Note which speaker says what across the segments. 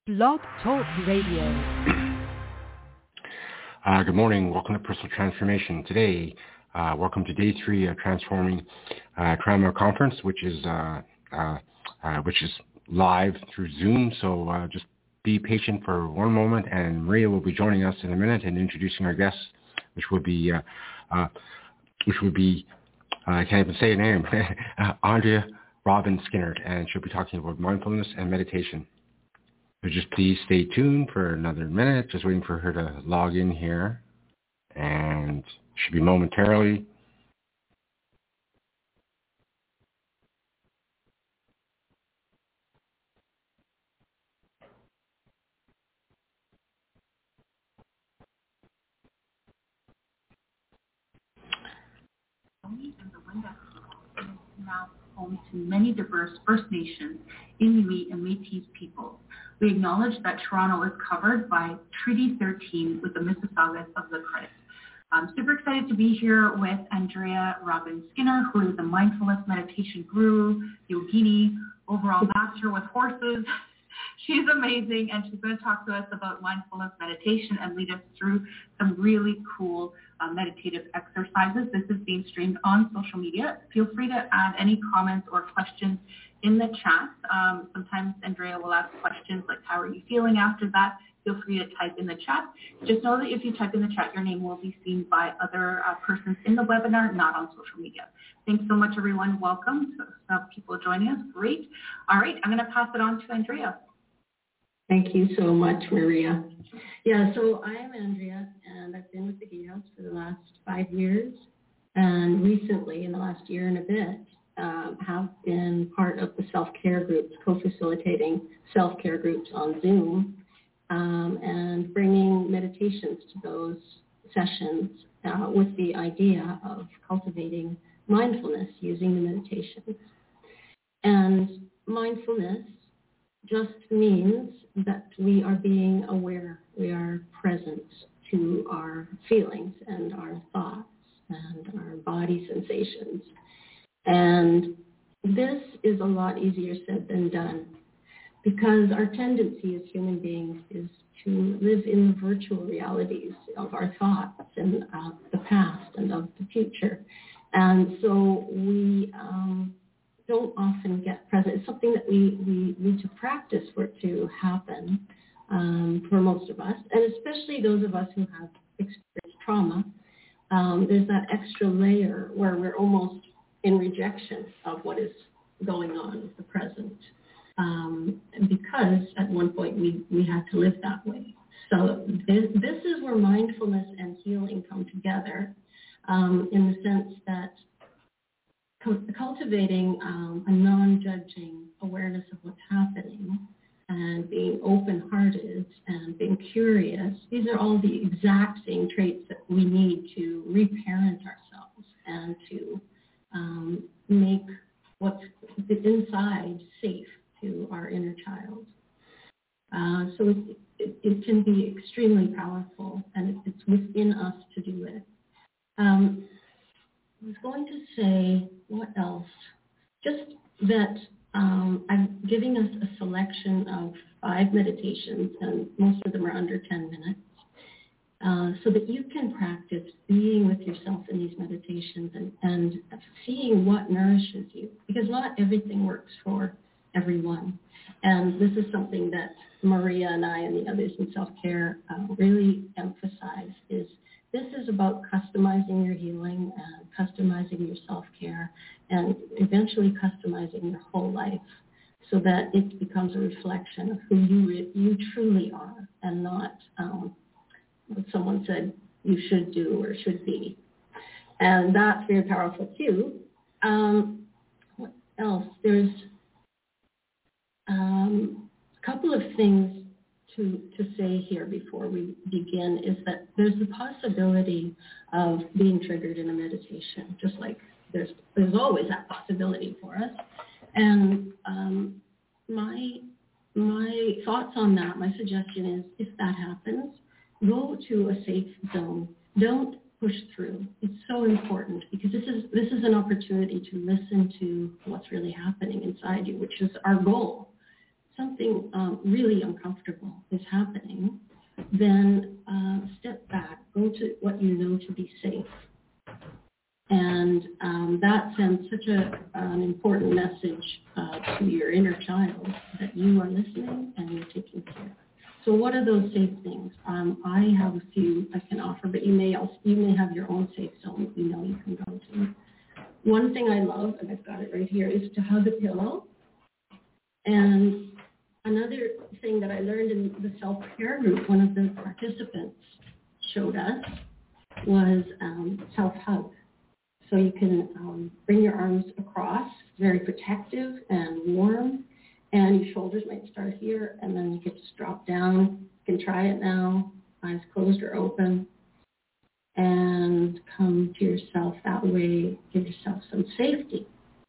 Speaker 1: Blog Talk Radio.
Speaker 2: Good morning. Welcome to Personal Transformation. Today, welcome to day 3 of Transforming Trauma Conference, which is live through Zoom. So just be patient for one moment, and Maria will be joining us in a minute and introducing our guests, which would be I can't even say a name, Andrea Robin Skinner, and she'll be talking about mindfulness and meditation. So just please stay tuned for another minute, just waiting for her to log in here, and should be momentarily.
Speaker 3: Now home to many diverse First Nations, Inuit, and Métis peoples. We acknowledge that Toronto is covered by Treaty 13 with the Mississaugas of the Credit. I'm super excited to be here with Andrea Robin Skinner, who is a mindfulness meditation guru, yogini, overall master with horses. She's amazing, and she's going to talk to us about mindfulness meditation and lead us through some really cool meditative exercises. This is being streamed on social media. Feel free to add any comments or questions in the chat. Sometimes Andrea will ask questions like, how are you feeling after that? Feel free to type in the chat. Just know that if you type in the chat, your name will be seen by other persons in the webinar, not on social media. Thanks so much, everyone. Welcome. So people joining us. Great. All right, I'm going to pass it on to Andrea.
Speaker 4: Thank you so much, Maria. Yeah, so I am Andrea, and I've been with the Gatehouse for the last 5 years, and recently, in the last year and a bit, have been part of the self-care groups, co-facilitating self-care groups on Zoom, and bringing meditations to those sessions with the idea of cultivating mindfulness using the meditations. And mindfulness just means that we are being aware, we are present to our feelings and our thoughts and our body sensations. And this is a lot easier said than done, because our tendency as human beings is to live in the virtual realities of our thoughts and of the past and of the future. And so we don't often get present. It's something that we need to practice for it to happen for most of us, and especially those of us who have experienced trauma. There's that extra layer where we're almost in rejection of what is going on with the present, because at one point we had to live that way. So this is where mindfulness and healing come together, in the sense that cultivating a non-judging awareness of what's happening and being open-hearted and being curious, these are all the exact same traits that we need to reparent ourselves and to make what's inside safe to our inner child. So it can be extremely powerful, and it's within us to do it. I was going to say, what else? Just that I'm giving us a selection of 5 meditations, and most of them are under 10 minutes, so that you can practice being with yourself in these meditations and seeing what nourishes you, because not everything works for everyone. And this is something that Maria and I and the others in self-care really emphasize, is this is about customizing your healing and customizing your self-care and eventually customizing your whole life so that it becomes a reflection of who you truly are, and not what someone said you should do or should be. And that's very powerful too. What else? There's a couple of things to say here before we begin, is that there's the possibility of being triggered in a meditation, just like there's always that possibility for us. And my thoughts on that, my suggestion is, if that happens, go to a safe zone. Don't push through. It's so important, because this is an opportunity to listen to what's really happening inside you, which is our goal. something really uncomfortable is happening, then step back, go to what you know to be safe. And that sends such an important message to your inner child that you are listening and you're taking care. So what are those safe things? I have a few I can offer, but you may have your own safe zone you can go to. One thing I love, and I've got it right here, is to hug a pillow. And another thing that I learned in the self-care group, one of the participants showed us, was self-hug. So you can bring your arms across, very protective and warm, and your shoulders might start here, and then you can just drop down. You can try it now, eyes closed or open, and come to yourself that way, give yourself some safety.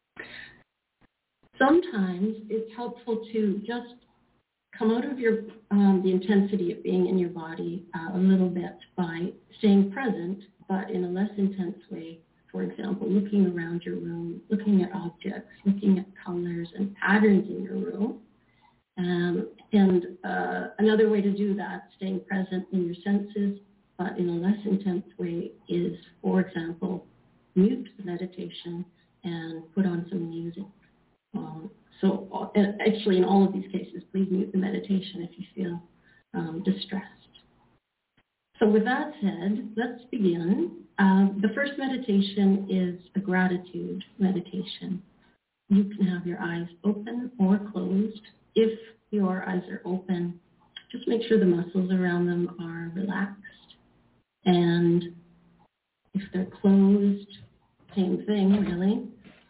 Speaker 4: Sometimes it's helpful to just come out of your the intensity of being in your body a little bit by staying present, but in a less intense way. For example, looking around your room, looking at objects, looking at colors and patterns in your room. And another way to do that, staying present in your senses, but in a less intense way, is, for example, mute the meditation and put on some music. So actually, in all of these cases, please mute the meditation if you feel distressed. So with that said, let's begin. The first meditation is a gratitude meditation. You can have your eyes open or closed. If your eyes are open, just make sure the muscles around them are relaxed. And if they're closed, same thing, really.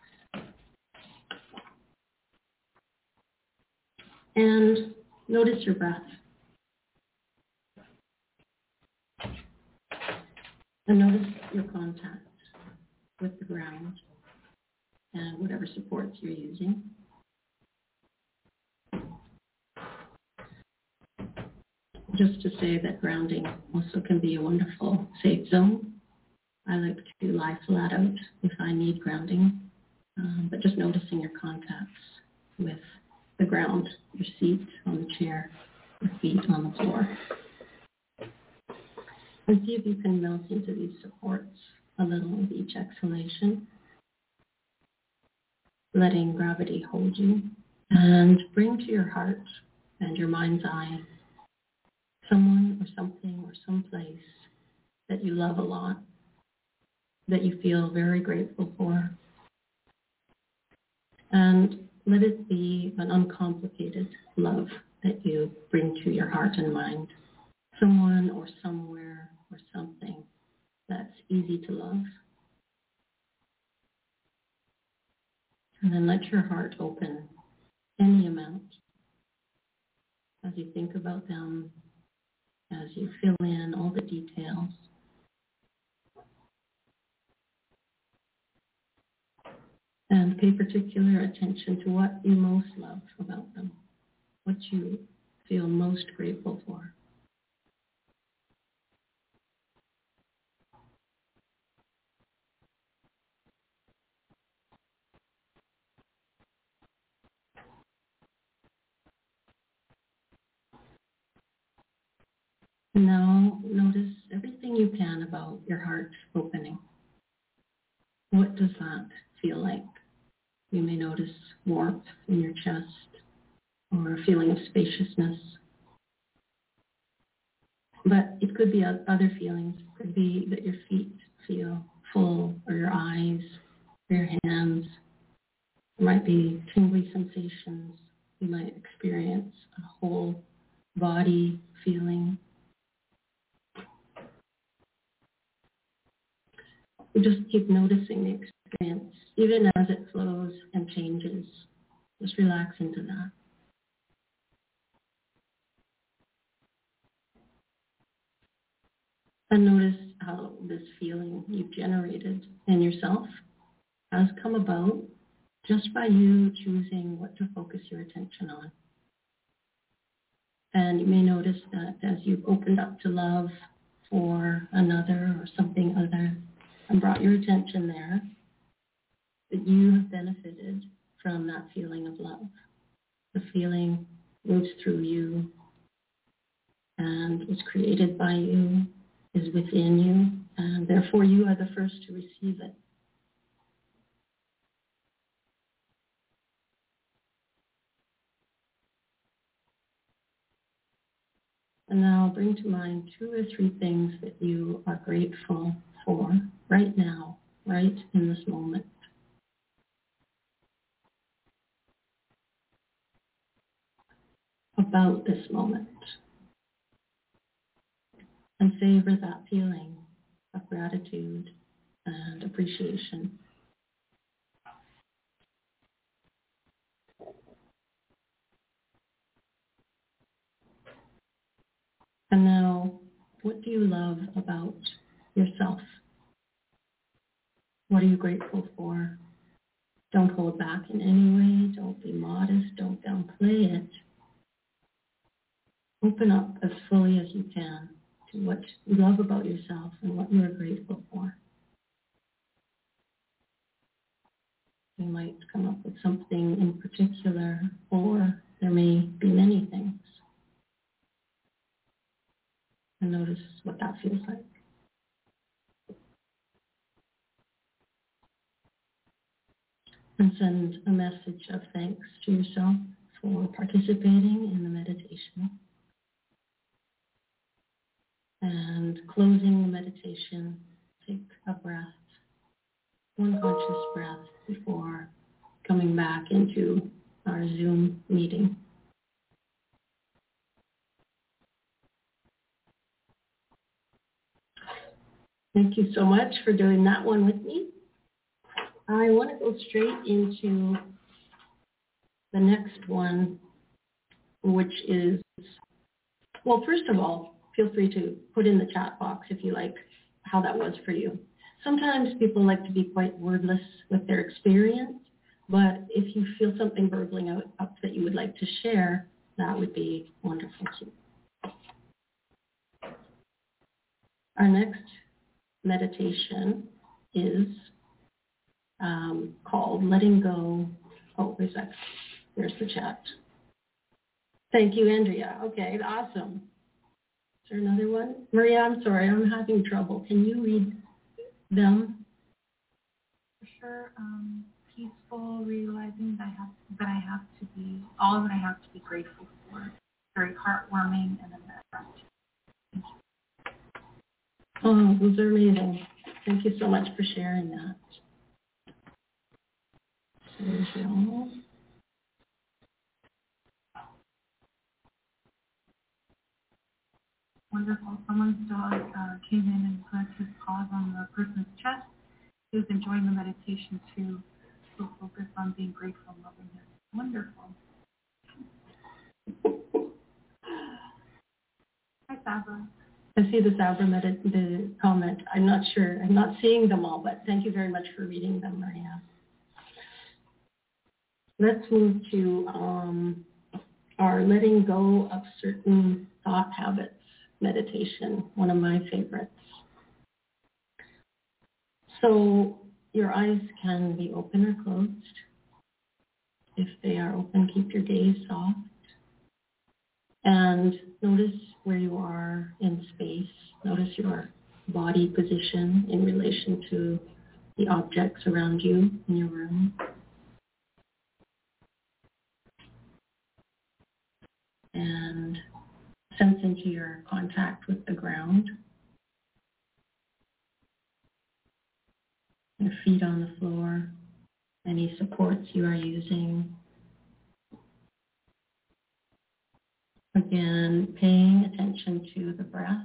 Speaker 4: And notice your breath. And notice your contact with the ground and whatever supports you're using. Just to say that grounding also can be a wonderful safe zone. I like to lie flat out if I need grounding, but just noticing your contacts with the ground, your seat on the chair, your feet on the floor. And see if you can melt into these supports a little with each exhalation, letting gravity hold you. And bring to your heart and your mind's eye someone or something or someplace that you love a lot, that you feel very grateful for. And let it be an uncomplicated love that you bring to your heart and mind. Someone or somewhere or something that's easy to love. And then let your heart open any amount as you think about them, as you fill in all the details. And pay particular attention to what you most love about them, what you feel most grateful for. Now notice everything you can about your heart opening. What does that feel like? You may notice warmth in your chest or a feeling of spaciousness. But it could be other feelings. It could be that your feet feel full, or your eyes, or your hands. There might be tingly sensations. You might experience a whole body feeling. You just keep noticing the experience, even as it flows and changes. Just relax into that. And notice how this feeling you've generated in yourself has come about just by you choosing what to focus your attention on. And you may notice that as you've opened up to love for another or something other, and brought your attention there, that you have benefited from that feeling of love, the feeling moves through you and was created by you, is within you, and therefore you are the first to receive it. And now bring to mind 2 or 3 things that you are grateful for right now, right in this moment. About this moment. And savor that feeling of gratitude and appreciation. And now, what do you love about yourself? What are you grateful for? Don't hold back in any way. Don't be modest. Don't downplay it. Open up as fully as you can to what you love about yourself and what you are grateful for. You might come up with something in particular, or there may be many things. And notice what that feels like. And send a message of thanks to yourself for participating in the meditation. And closing the meditation, take a breath, one conscious breath before coming back into our Zoom meeting. Thank you so much for doing that one with me. I want to go straight into the next one, which is, well, first of all, feel free to put in the chat box if you like how that was for you. Sometimes people like to be quite wordless with their experience, but if you feel something burbling up that you would like to share, that would be wonderful too. Our next meditation is called Letting Go. Oh, there's the chat. Thank you, Andrea. Okay, awesome. Is there another one? Maria, I'm sorry, I'm having trouble. Can you read them?
Speaker 3: For sure. Peaceful, realizing that I have to be, all that I have to be grateful for. Very heartwarming, and then that.
Speaker 4: Oh, those are amazing. Thank you so much for sharing that. Sergio.
Speaker 3: Wonderful. Someone's dog came in and put his paws on the person's chest. He was enjoying the meditation too. So focused on being grateful and loving him. Wonderful. Hi, Sabra.
Speaker 4: I see the Sabra the comment. I'm not sure. I'm not seeing them all, but thank you very much for reading them, Maria. Let's move to our letting go of certain thought habits meditation, one of my favorites. So your eyes can be open or closed. If they are open, keep your gaze soft. And notice where you are in space. Notice your body position in relation to the objects around you in your room. And sense into your contact with the ground. Your feet on the floor, any supports you are using. Again, paying attention to the breath.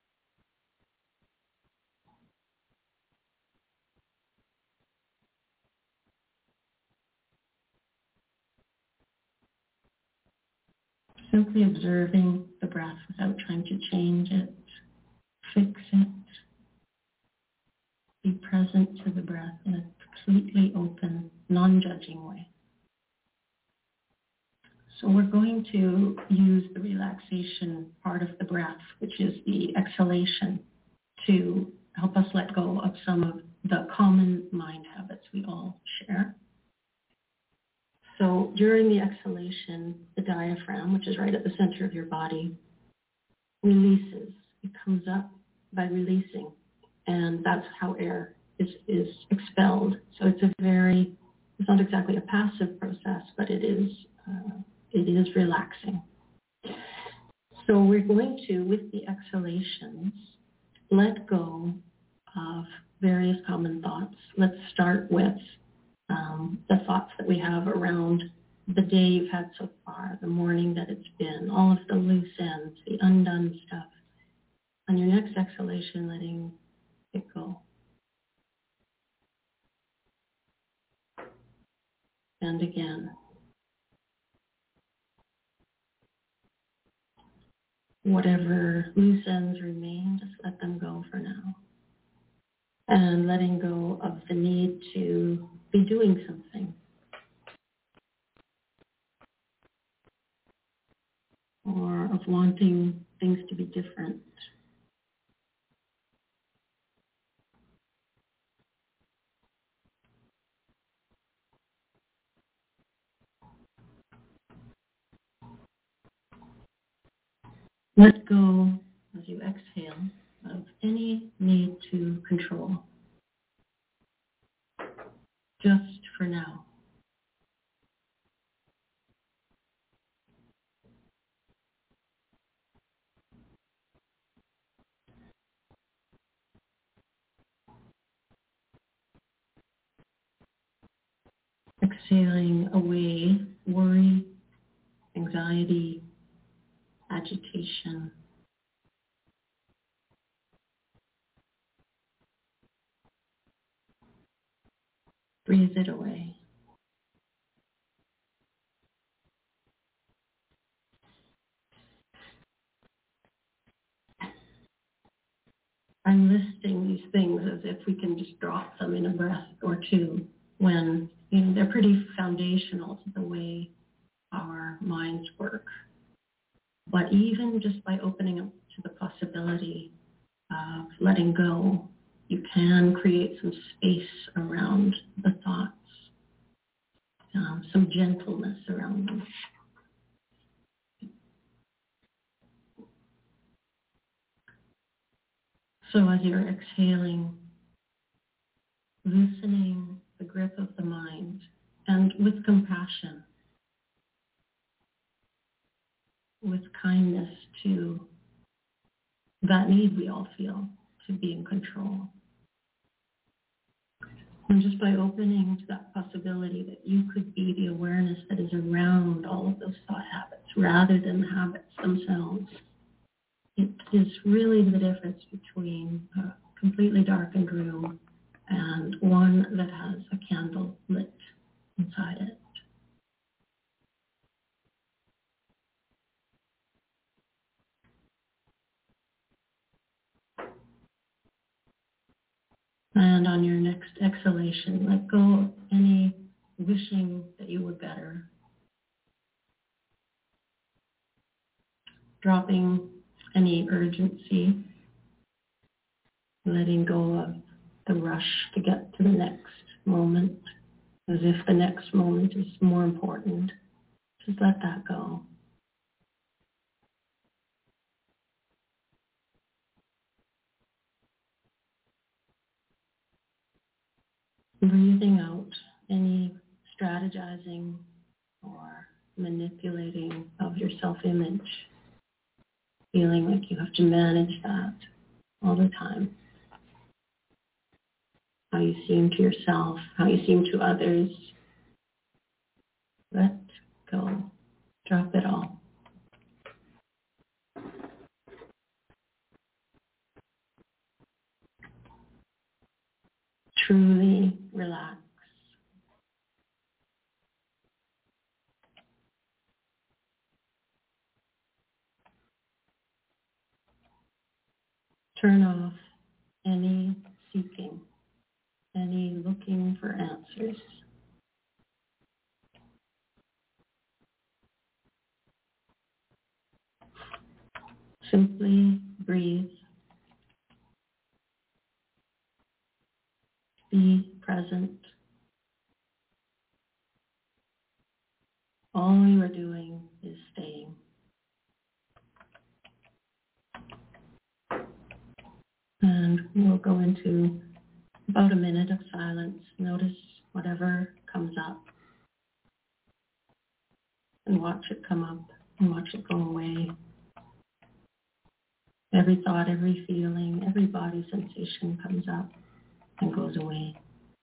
Speaker 4: Simply observing the breath without trying to change it, fix it. Be present to the breath in a completely open, non-judging way. So we're going to use the relaxation part of the breath, which is the exhalation, to help us let go of some of the common mind habits we all share. So during the exhalation, the diaphragm, which is right at the center of your body, releases. It comes up by releasing, and that's how air is expelled. So it's not exactly a passive process, but it is relaxing. So we're going to, with the exhalations, let go of various common thoughts. Let's start with the thoughts that we have around the day you've had so far, the morning that it's been, all of the loose ends, the undone stuff. On your next exhalation, letting it go. And again. Whatever loose ends remain, just let them go for now. And letting go of the need to be doing something. Or of wanting things to be different. Let go, as you exhale, of any need to control. Just for now. Exhaling away worry, anxiety, agitation. Breathe it away. I'm listing these things as if we can just drop them in a breath or two when they're pretty foundational to the way our minds work. But even just by opening up to the possibility of letting go, you can create some space around the thoughts, some gentleness around them. So as you're exhaling, loosening the grip of the mind, and with compassion, with kindness to that need we all feel to be in control. And just by opening to that possibility that you could be the awareness that is around all of those thought habits rather than the habits themselves, it is really the difference between a completely darkened room and one that has a candle lit inside it. And on your next exhalation, let go of any wishing that you were better. Dropping any urgency, letting go of the rush to get to the next moment, as if the next moment is more important. Just let that go. Breathing out any strategizing or manipulating of your self-image, feeling like you have to manage that all the time. How you seem to yourself, how you seem to others. Let go. Drop it all. Truly relax. Turn off any seeking, any looking for answers. Simply breathe. Be present. All you are doing is staying. And we'll go into about a minute of silence. Notice whatever comes up. And watch it come up and watch it go away. Every thought, every feeling, every body sensation comes up and goes away.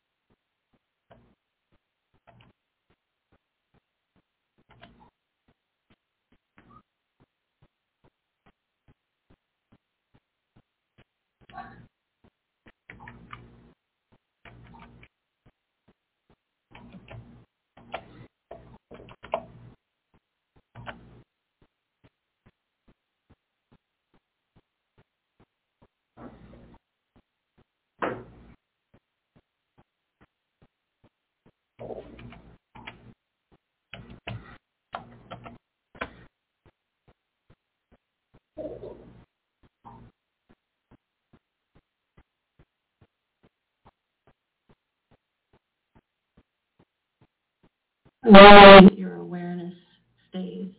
Speaker 4: Your awareness stays.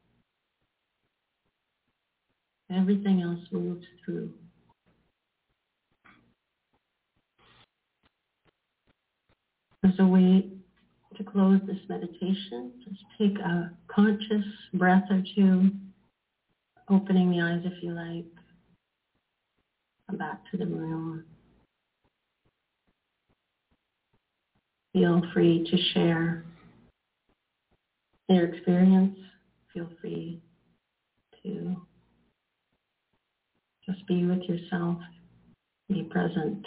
Speaker 4: Everything else moves through. As a way to close this meditation, just take a conscious breath or two, opening the eyes if you like. Come back to the room. Feel free to share your experience. Feel free to just be with yourself, be present.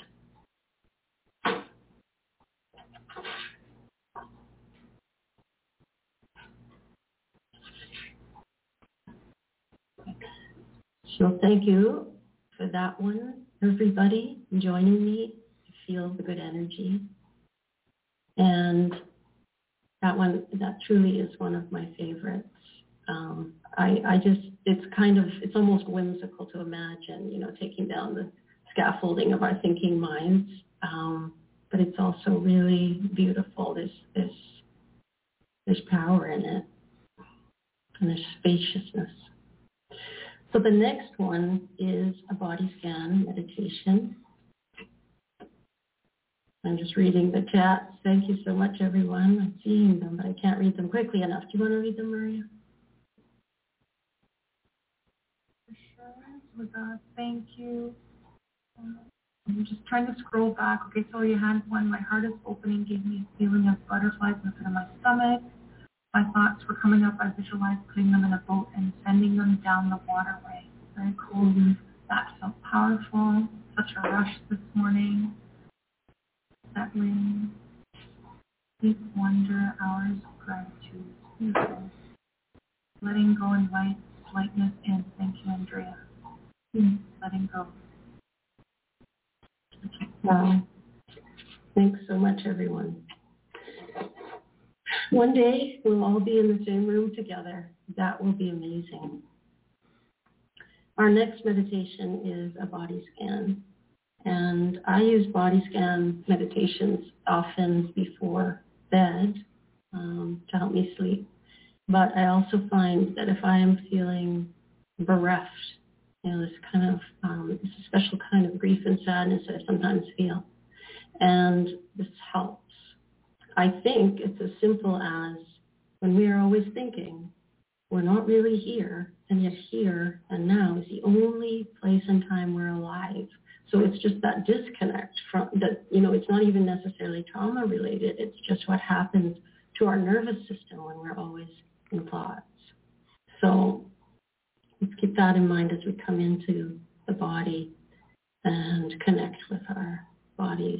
Speaker 4: So thank you for that one, everybody joining me to feel the good energy. And that truly is one of my favorites. It's almost whimsical to imagine, taking down the scaffolding of our thinking minds. But it's also really beautiful. There's power in it, and there's spaciousness. So the next one is a body scan meditation. I'm just reading the chats. Thank you so much, everyone. I'm seeing them, but I can't read them quickly enough. Do you want to read them, Maria?
Speaker 3: Sure. Thank you. I'm just trying to scroll back. Okay, so you had one. My heart is opening, gave me a feeling of butterflies in the pit of my stomach. My thoughts were coming up. I visualized putting them in a boat and sending them down the waterway. Very cool. That felt powerful. Such a rush this morning. Settling. Deep wonder, hours of gratitude. Beautiful. Letting go invites lightness in. Thank you, Andrea. Letting go.
Speaker 4: Wow. Thanks so much, everyone. One day we'll all be in the same room together. That will be amazing. Our next meditation is a body scan. And I use body scan meditations often before bed to help me sleep. But I also find that if I am feeling bereft, this kind of, it's a special kind of grief and sadness that I sometimes feel. And this helps. I think it's as simple as when we are always thinking, we're not really here, and yet here and now is the only place and time we're alive. So it's just that disconnect from that, it's not even necessarily trauma related. It's just what happens to our nervous system when we're always in thoughts. So let's keep that in mind as we come into the body and connect with our bodies.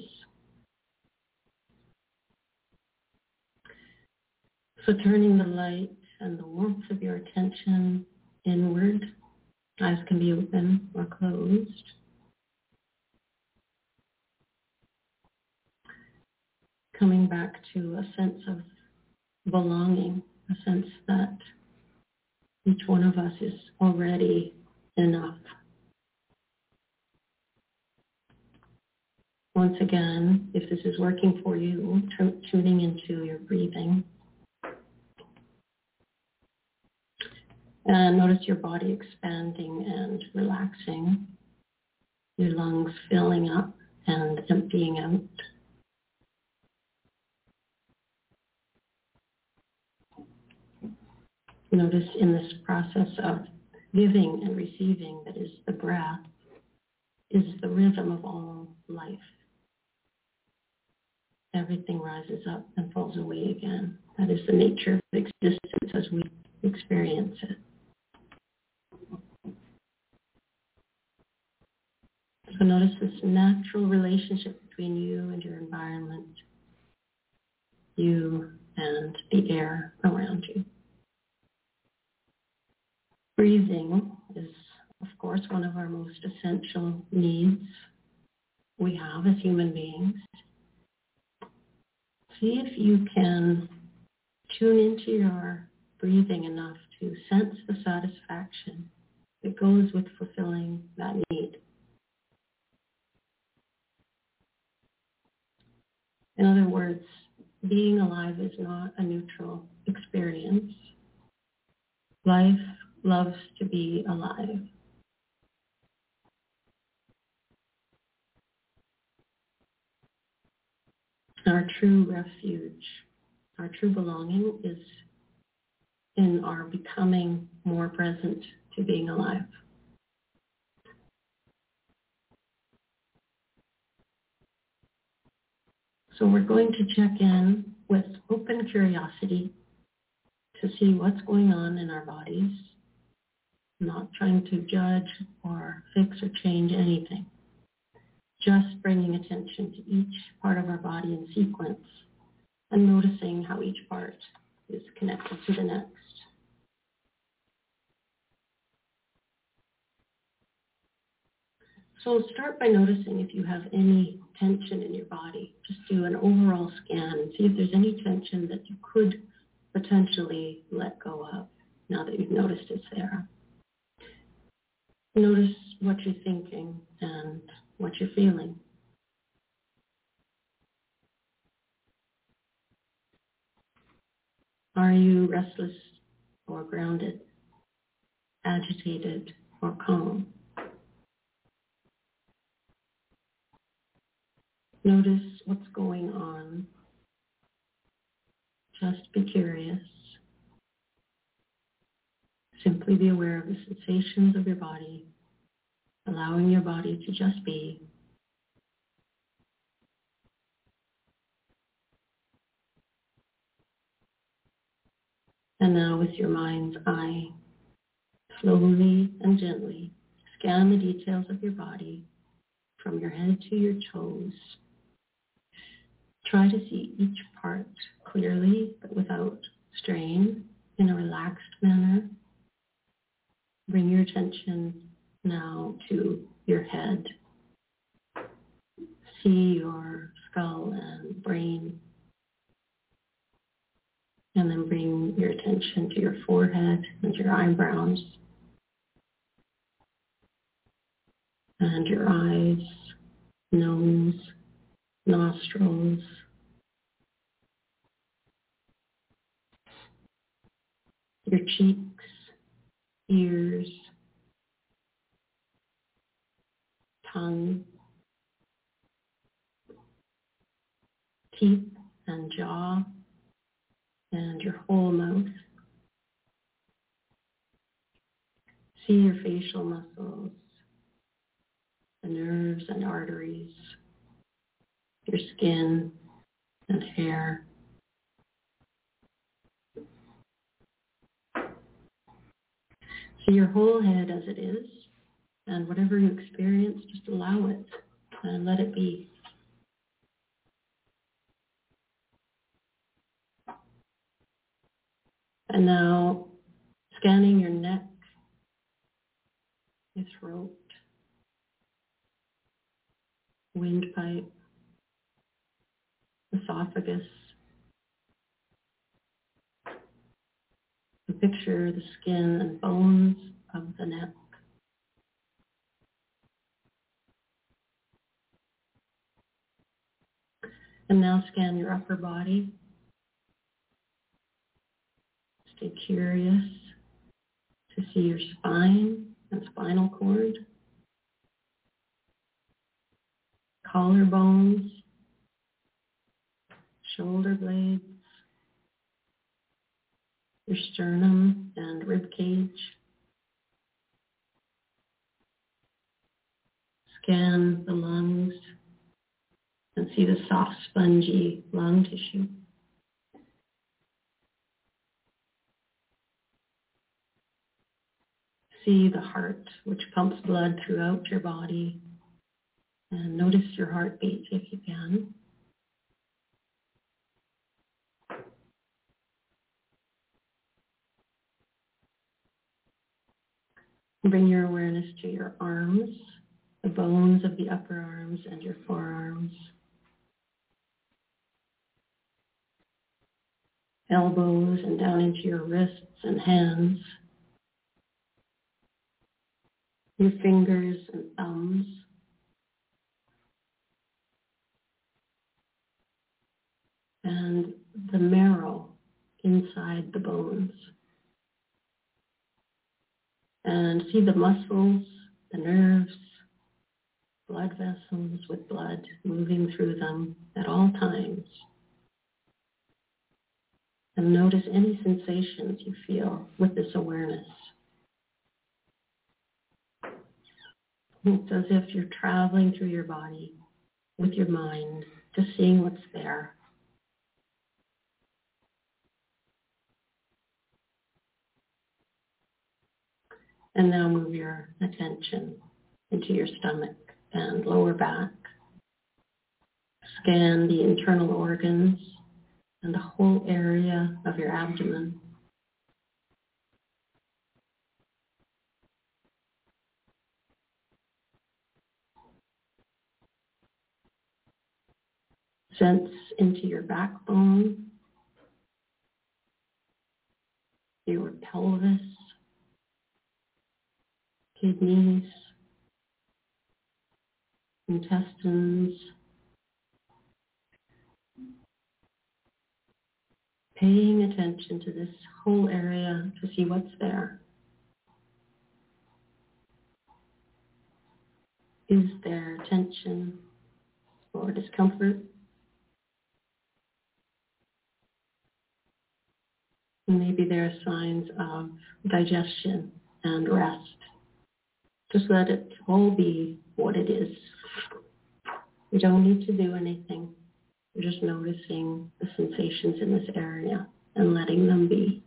Speaker 4: So turning the light and the warmth of your attention inward, eyes can be open or closed. Coming back to a sense of belonging, a sense that each one of us is already enough. Once again, if this is working for you, tuning into your breathing. And notice your body expanding and relaxing, your lungs filling up and emptying out. Notice in this process of giving and receiving, that is the breath, is the rhythm of all life. Everything rises up and falls away again. That is the nature of existence as we experience it. So notice this natural relationship between you and your environment, you and the air around you. Breathing is, of course, one of our most essential needs we have as human beings. See if you can tune into your breathing enough to sense the satisfaction that goes with fulfilling that need. In other words, being alive is not a neutral experience. Life loves to be alive. Our true refuge, our true belonging is in our becoming more present to being alive. So we're going to check in with open curiosity to see what's going on in our bodies, not trying to judge or fix or change anything. Just bringing attention to each part of our body in sequence and noticing how each part is connected to the next. So start by noticing if you have any tension in your body. Just do an overall scan and see if there's any tension that you could potentially let go of now that you've noticed it's there. Notice what you're thinking and what you're feeling. Are you restless or grounded, agitated or calm? Notice what's going on. Just be curious. Simply be aware of the sensations of your body, allowing your body to just be. And now with your mind's eye, slowly and gently scan the details of your body from your head to your toes. Try to see each part clearly, but without strain, in a relaxed manner. Bring your attention now to your head. See your skull and brain. And then bring your attention to your forehead and your eyebrows. And your eyes, nose, nostrils, your cheeks, ears, tongue, teeth and jaw, and your whole mouth. See your facial muscles, the nerves and arteries, your skin and hair. See your whole head as it is, and whatever you experience, just allow it and let it be. And now, scanning your neck, your throat, windpipe, esophagus. Picture the skin and bones of the neck. And now scan your upper body. Stay curious to see your spine and spinal cord, collarbones, shoulder blades, your sternum and rib cage. Scan the lungs and see the soft, spongy lung tissue. See the heart, which pumps blood throughout your body, and notice your heartbeat if you can. Bring your awareness to your arms, the bones of the upper arms and your forearms, elbows and down into your wrists and hands, your fingers and thumbs, and the marrow inside the bones. And see the muscles, the nerves, blood vessels with blood moving through them at all times. And notice any sensations you feel with this awareness. It's as if you're traveling through your body with your mind, just seeing what's there. And now move your attention into your stomach and lower back. Scan the internal organs and the whole area of your abdomen. Sense into your backbone, your pelvis, kidneys, intestines. Paying attention to this whole area to see what's there. Is there tension or discomfort? Maybe there are signs of digestion and rest. Just let it all be what it is. You don't need to do anything. You're just noticing the sensations in this area and letting them be.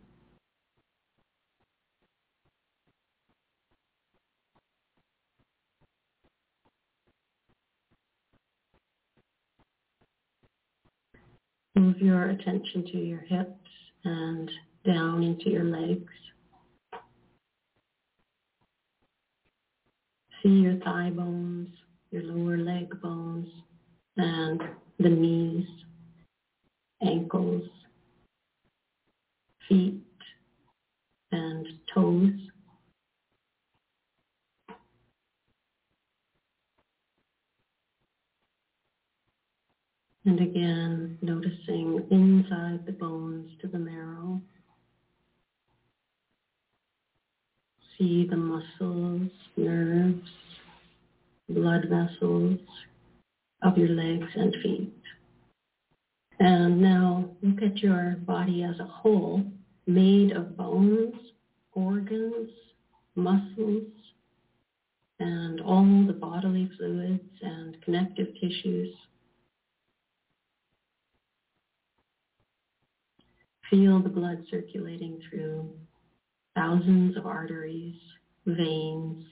Speaker 4: Move your attention to your hips and down into your legs. See your thigh bones, your lower leg bones, and the knees, ankles, feet, and toes. And again, noticing inside the bones to the marrow. See the muscles, nerves, blood vessels of your legs and feet. And now look at your body as a whole, made of bones, organs, muscles, and all the bodily fluids and connective tissues. Feel the blood circulating through thousands of arteries, veins,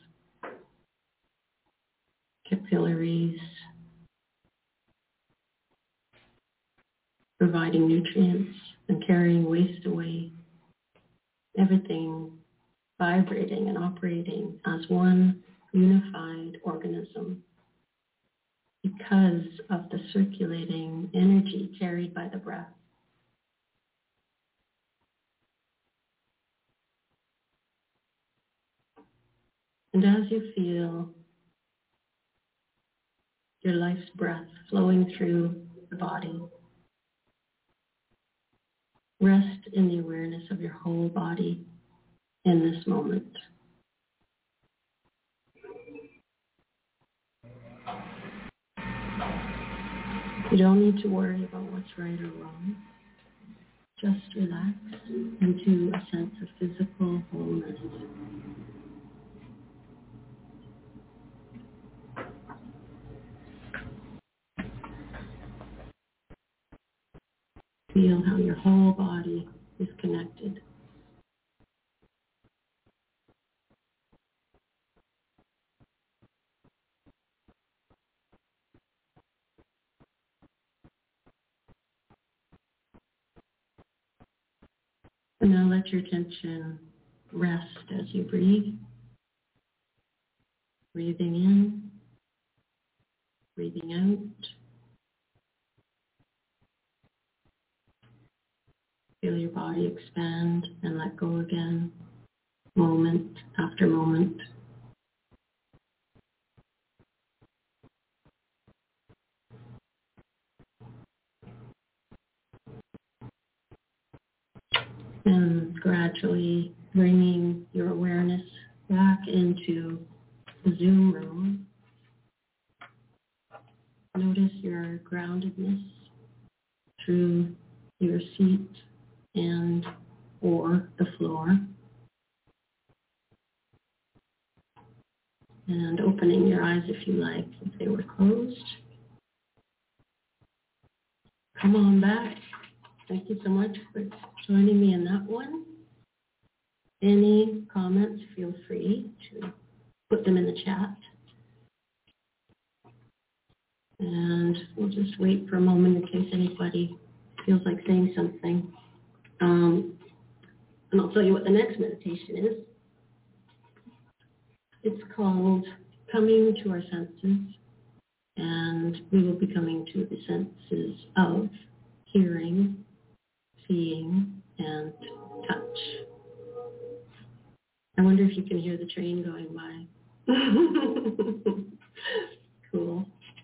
Speaker 4: capillaries, providing nutrients and carrying waste away. Everything vibrating and operating as one unified organism because of the circulating energy carried by the breath. And as you feel your life's breath flowing through the body, rest in the awareness of your whole body in this moment. You don't need to worry about what's right or wrong. Just relax into a sense of physical wholeness. Feel how your whole body is connected. And now let your attention rest as you breathe. Breathing in, breathing out. Feel your body expand and let go again, moment after moment. And gradually bringing your awareness back into the Zoom room. Notice your groundedness through your seat and or the floor. And opening your eyes if you like, if they were closed. Come on back. Thank you so much for joining me in that one. Any comments, feel free to put them in the chat. And we'll just wait for a moment in case anybody feels like saying something. And I'll tell you what the next meditation is. It's called Coming to Our Senses. And we will be coming to the senses of hearing, seeing, and touch. I wonder if you can hear the train going by. Cool.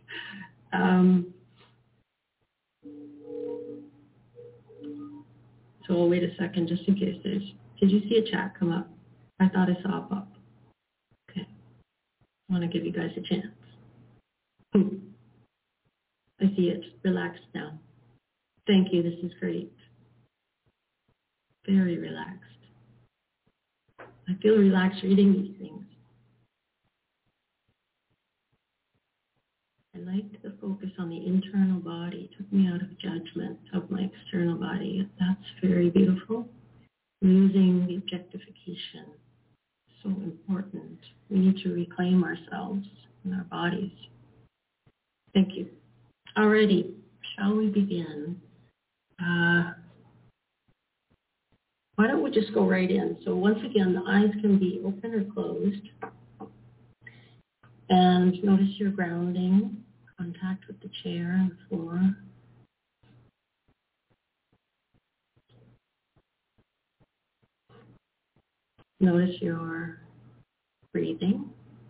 Speaker 4: So we'll wait a second just in case there's... Did you see a chat come up? I thought I saw a pop. Okay. I want to give you guys a chance. I see it. Relaxed now. Thank you. This is great. Very relaxed. I feel relaxed reading these things. I like the focus on the internal body. It took me out of judgment of my external body. That's very beautiful. Losing the objectification. So important. We need to reclaim ourselves and our bodies. Thank you. Alrighty, shall we begin? Why don't we just go right in? So once again, the eyes can be open or closed. And notice your grounding, contact with the chair and the floor. Notice your breathing.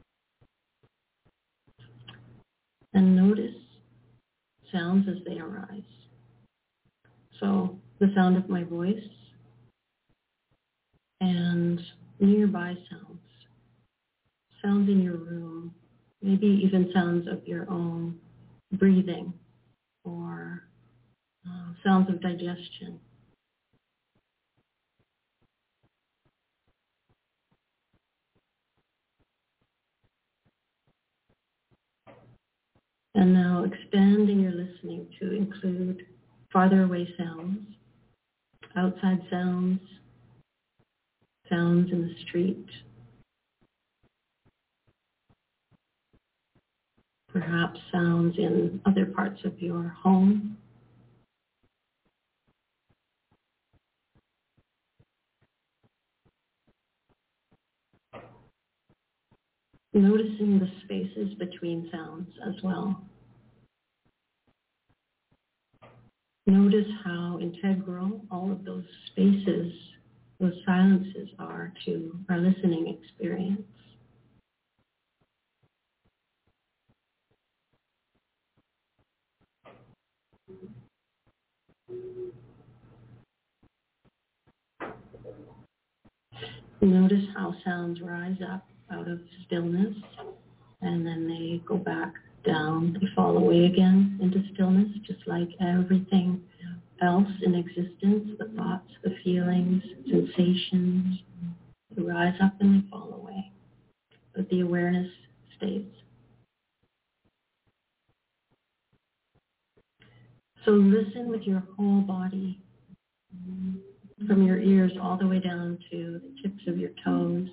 Speaker 4: And notice sounds as they arise. So the sound of my voice and nearby sounds. Sounds in your room, maybe even sounds of your own breathing or sounds of digestion. And now expanding your listening to include farther away sounds, outside sounds, sounds in the street, perhaps sounds in other parts of your home. Noticing the spaces between sounds as well. Notice how integral all of those spaces, those silences are to our listening experience. Notice how sounds rise up out of stillness, and then they go back down. They fall away again into stillness, just like everything else in existence, the thoughts, the feelings, sensations. They rise up and they fall away. But the awareness stays. So listen with your whole body, from your ears all the way down to the tips of your toes.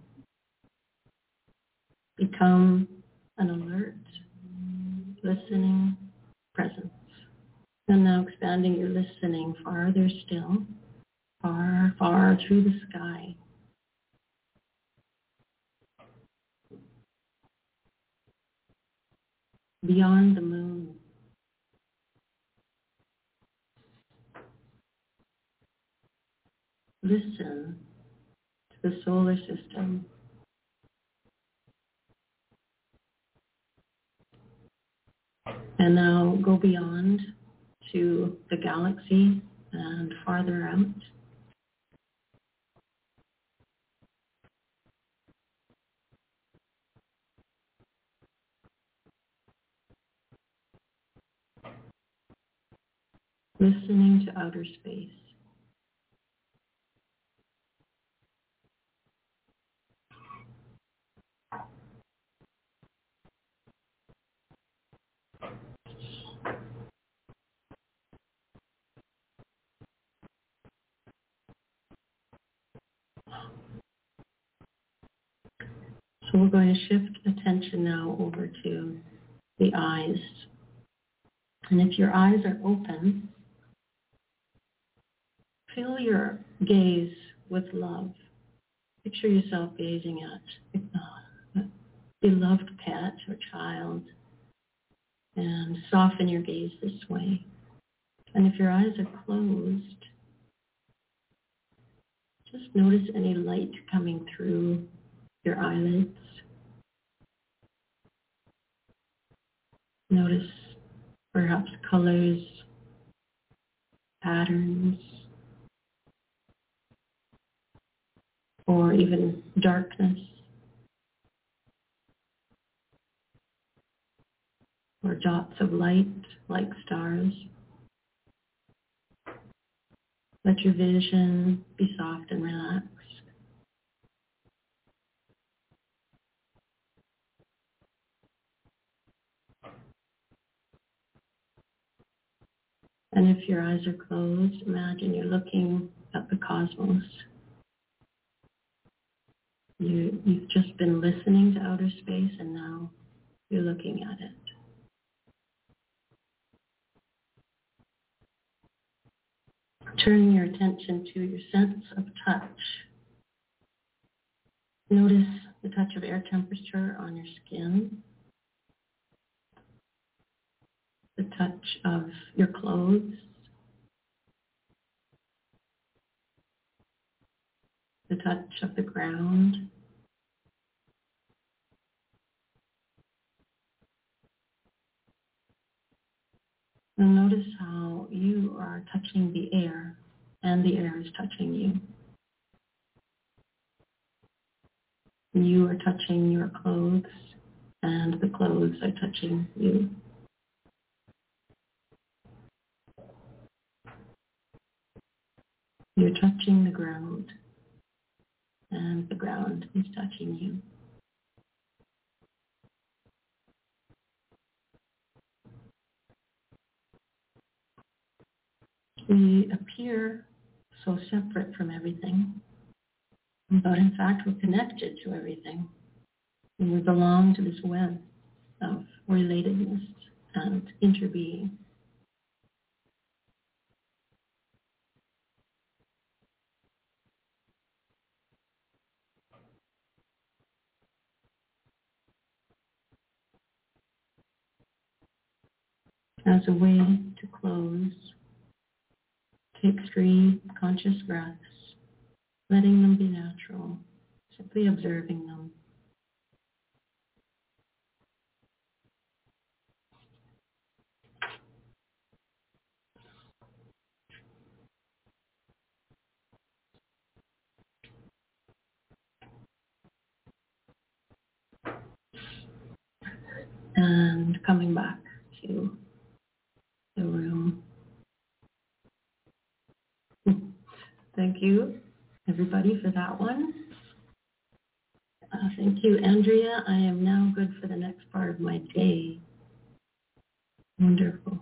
Speaker 4: Become an alert, listening presence. And now expanding your listening farther still, far, far through the sky. Beyond the moon. Listen to the solar system. And now go beyond to the galaxy and farther out. Listening to outer space. So we're going to shift attention now over to the eyes. And if your eyes are open, fill your gaze with love. Picture yourself gazing at a beloved pet or child, and soften your gaze this way. And if your eyes are closed, just notice any light coming through your eyelids. Notice perhaps colors, patterns, or even darkness, or dots of light like stars. Let your vision be soft and relaxed. And if your eyes are closed, imagine you're looking at the cosmos. You've just been listening to outer space, and now you're looking at it. Turning your attention to your sense of touch. Notice the touch of air temperature on your skin, the touch of your clothes, the touch of the ground, and notice how you are touching the air and the air is touching you. You are touching your clothes and the clothes are touching you. You're touching the ground and the ground is touching you. We appear so separate from everything, but in fact we're connected to everything. And we belong to this web of relatedness and interbeing. As a way to close, take 3 conscious breaths, letting them be natural, simply observing them. and coming back to the room. Thank you, everybody, for that one. Thank you, Andrea. I am now good for the next part of my day. Wonderful.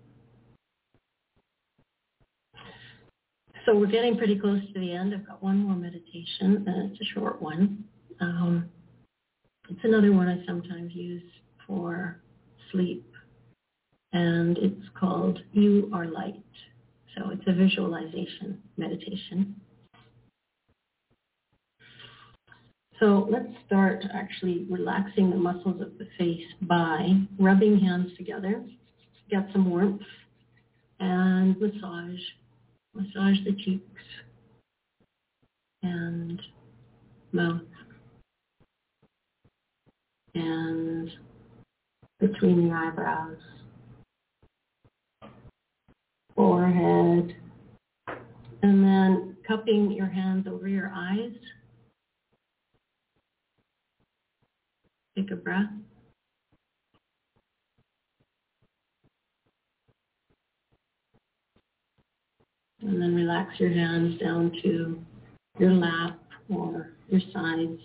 Speaker 4: So we're getting pretty close to the end. I've got one more meditation, and it's a short one. It's another one I sometimes use for sleep, and it's called You Are Light. So it's a visualization meditation. So let's start actually relaxing the muscles of the face by rubbing hands together, get some warmth, and massage the cheeks and mouth and between the eyebrows, forehead, and then cupping your hands over your eyes. Take a breath. And then relax your hands down to your lap or your sides.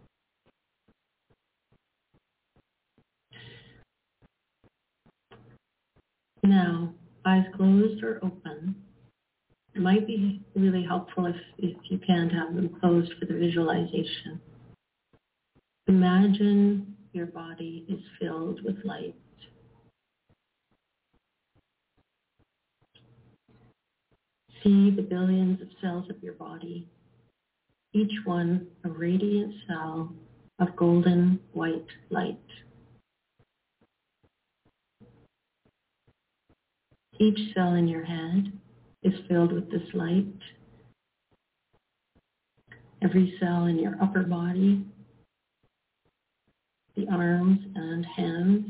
Speaker 4: Now, eyes closed or open. It might be really helpful if you can't have them closed for the visualization. Imagine your body is filled with light. See the billions of cells of your body, each one a radiant cell of golden white light. Each cell in your head is filled with this light. Every cell in your upper body, the arms and hands,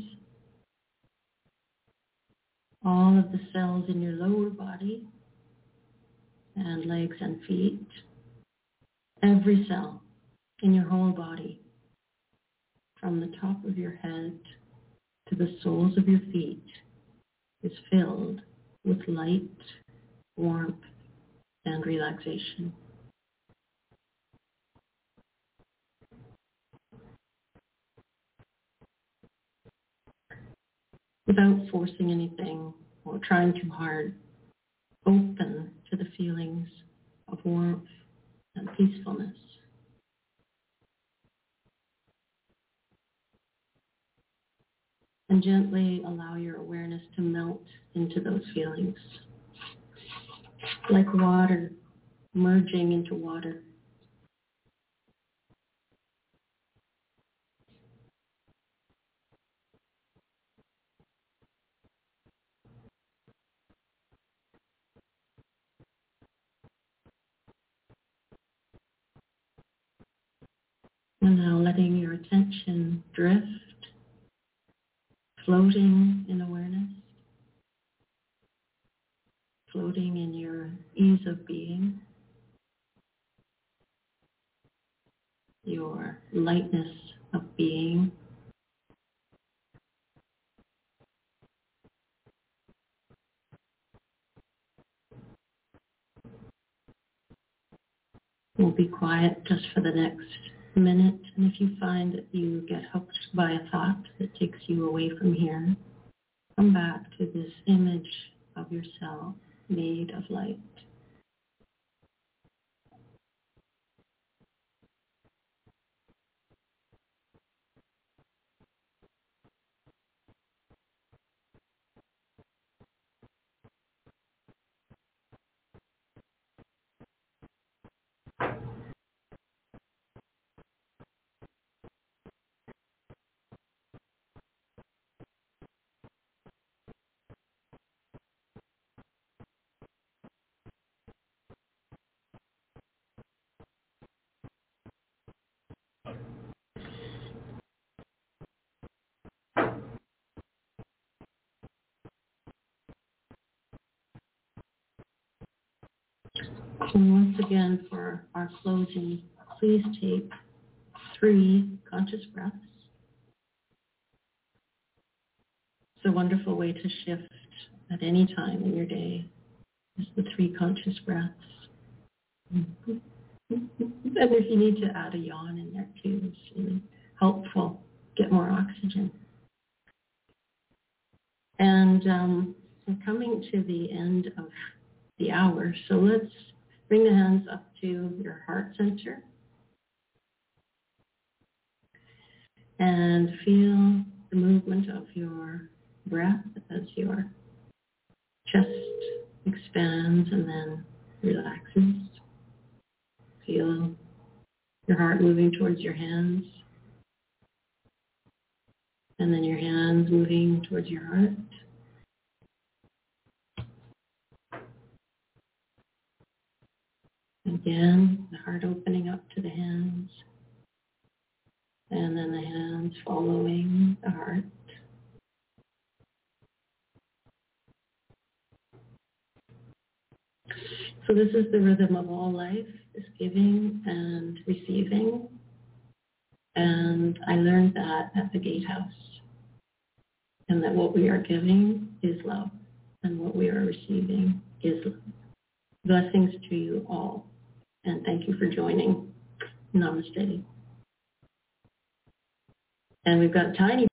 Speaker 4: all of the cells in your lower body and legs and feet, every cell in your whole body, from the top of your head to the soles of your feet, is filled with light, warmth, and relaxation. Without forcing anything or trying too hard, open to the feelings of warmth and peacefulness. And gently allow your awareness to melt into those feelings, like water merging into water. And now letting your attention drift, floating in awareness, floating in your ease of being, your lightness of being. We'll be quiet just for the next minute, and if you find that you get hooked by a thought that takes you away from here, come back to this image of yourself made of light. And once again, for our closing, please take 3 conscious breaths. a wonderful way to shift at any time in your day. Just the 3 conscious breaths. And if you need to add a yawn in there too, it's really helpful. Get more oxygen. And we're coming to the end of the hour, so let's bring the hands up to your heart center and feel the movement of your breath as your chest expands and then relaxes. Feel your heart moving towards your hands, and then your hands moving towards your heart. Again, the heart opening up to the hands, and then the hands following the heart. So this is the rhythm of all life, is giving and receiving. And I learned that at the Gatehouse. And that what we are giving is love, and what we are receiving is love. Blessings to you all, and thank you for joining. Namaste. And we've got tiny